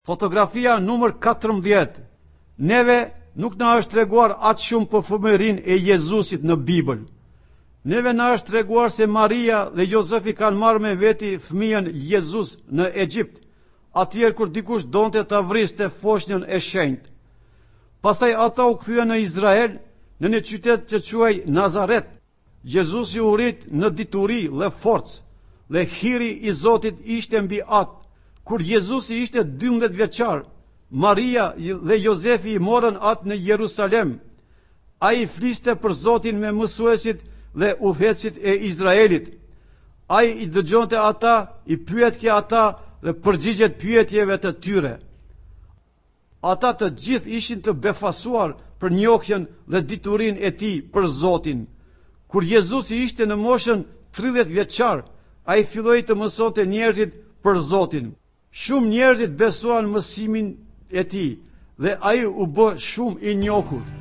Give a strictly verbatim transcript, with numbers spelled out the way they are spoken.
Fotografia numër katërmbëdhjetë. Neve nuk na është treguar atë shumë për fëmërinë e Jezusit në Bibël. Neve na është treguar se Maria dhe Jozefi kanë marrë me veti fëmijën Jezus në Egjipt, atëherë kur dikush donte ta vriste foshnjën e shenjtë. Pastaj ata u kthyen në Izrael, në një qytet që quhej Nazaret. Jezusi u rrit në dituri dhe forcë, dhe hiri i Zotit ishte mbi atë. Kur Jezusi ishte dymbëdhjetë vjeçar, Maria dhe Jozefi i morën atë në Jerusalem. Ai fliste për Zotin me mësuesit dhe udhëhecit e Izraelit. Ai i dëgjonte ata, i pyetke ata dhe përgjigjet pyetjeve të tyre. Ata të gjithë ishin të befasuar për njohjen dhe diturinë e tij për Zotin. Kur Jezusi ishte në moshën tridhjetë vjeçar, ai filloi të mësonte njerëzit për Zotin. Shumë njerëzit besuan mësimin e tij dhe ai u bë shumë i njohur.